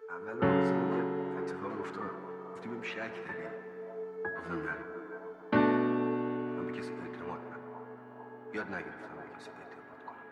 اول راستم یه اتفاق افتاد. گفتی بهم شک داری. گفتم نه. من به کسی اعتماد ندارم. یاد نگرفتم به کسی اعتماد کنم.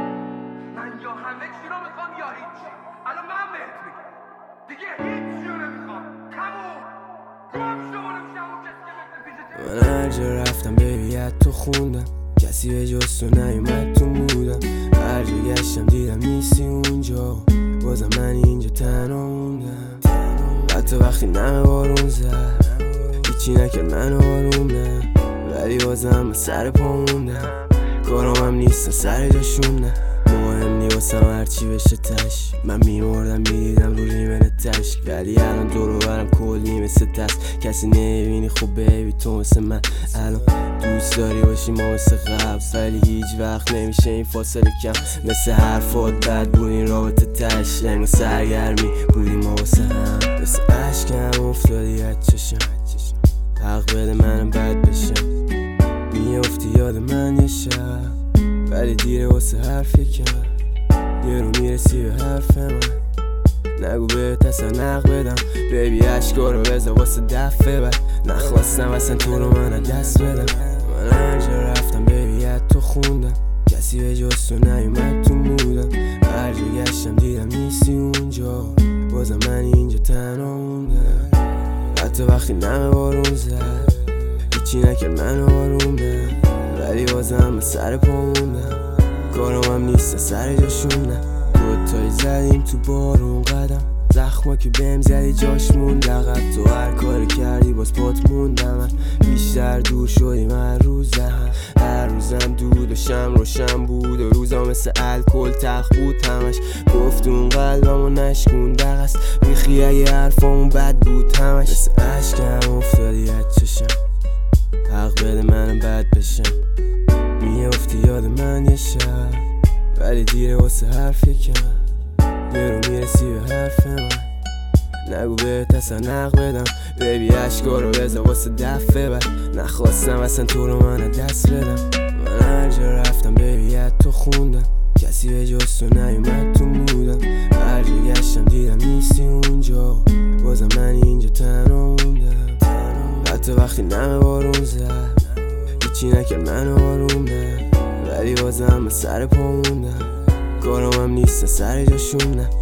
من یا همه چی رو میخوام یا هیچی. الان من بهت میگم دیگه هیچی رو نمیخوام. تموم. گم شو نمیشم اون کسی که مثل پیشته. من هر جا رفتم بیبی از تو خوندم، کسی به جز تو نیومد تو مودم. هر جا گشتم دیدم نیستی اونجا، بازم من اینجا تنها موندم. حتی وقتی نمه بارون زد هیچی نکرد منو آروم نه، ولی بازم من سر پا موندم. کارم هم نیستن سر جاشون نه، مهم نی واسم هرچی بشه تش. من میمردم میدیدم رو ریمن تش، ولی الان دورو برم کلی مثل دست. کسی نمیبینی خب بیبی تو مثل من. الان دوست داری باشی ما مثل قبل، ولی هیچ وقت نمیشه این فاصله کم. مثل حرفات بد بود این رابطه تش، انگار سرگرمی بودیم ما واسه هم. مثل عشقم افتادی از چشم، حق بده منم بد بشم. میافتی یاد من یه شب، ولی دیره واسه حرف یکم. یه رو میرسی به حرف من، نگو بهت اصلا نق بدم. بیبی عشقا رو بذار واسه دفعه بعد. نخواستم اصلا تو رو من دست بدم. من هر جا رفتم بیبی از تو خوندم، کسی به جز تو نیومد تو مودم. هر جا گشتم دیدم نیستی اونجا، بازم من اینجا تنها موندم. حتی وقتی نمه بارون زد هیچی نکرد منو آروم نه، ولی بازم من سر پا موندم. کارم هم نیستن سر جاشون نه، دوتایی زدیم تو بارون قدم. زخما که بهم زدی جاش موند عقب، تو هر کاری کردی باز پات موندم. من بیشتر دور شدیم هر روزم، هر روزم دود و شم روشن بود و روزا مثل الکل تلخ بود همش. گفتون قلبمو نشکون دقست، میخی اگه حرفامون بد بود همش. مثل عشقم افتادی از چشم، حق بده منم بد بشم. میافتی یاد من یه شب، ولی دیره واسه حرف یکم. یه رو میرسی به حرف من، نگو بهت اصلا نق بدم. بیبی عشقا رو بذار واسه دفعه بعد. نخواستم اصلا تو رو من دست بدم. من هر جا رفتم بیبی از تو خوندم، کسی به جز تو نیومد تو مودم. هر جا گشتم دیدم نیستی اونجا، بازم من اینجا تنها موندم. حتی وقتی نمه بارون زد هیچی نکرد منو آروم نه، ولی بازم من سر پا موندم. کارم هم نیستن سر جاشون نه.